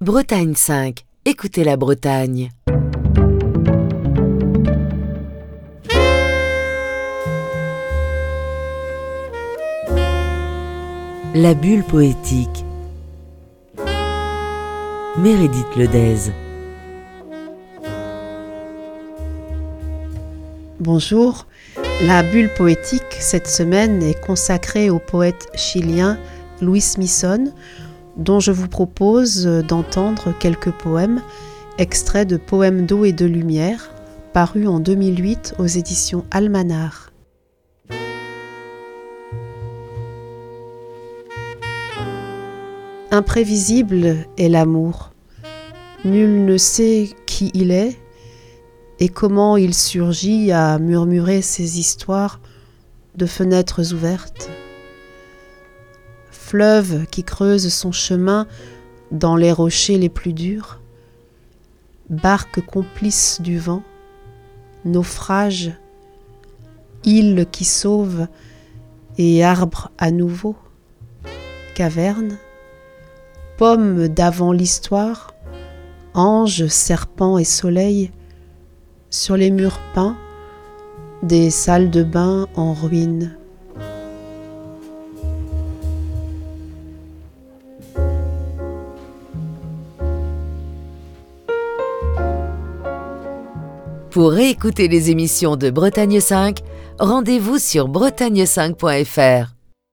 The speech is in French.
Bretagne 5, écoutez la Bretagne. La bulle poétique. Meredith Ledez. Bonjour, la bulle poétique cette semaine est consacrée au poète chilien Luis Misson, dont je vous propose d'entendre quelques poèmes, extraits de Poèmes d'eau et de lumière, parus en 2008 aux éditions Almanar. Imprévisible est l'amour. Nul ne sait qui il est et comment il surgit à murmurer ses histoires de fenêtres ouvertes. Fleuve qui creuse son chemin dans les rochers les plus durs, barque complice du vent, naufrage, île qui sauve et arbre à nouveau, caverne, pomme d'avant l'histoire, ange, serpent et soleil, sur les murs peints, des salles de bain en ruine. Pour réécouter les émissions de Bretagne 5, rendez-vous sur bretagne5.fr.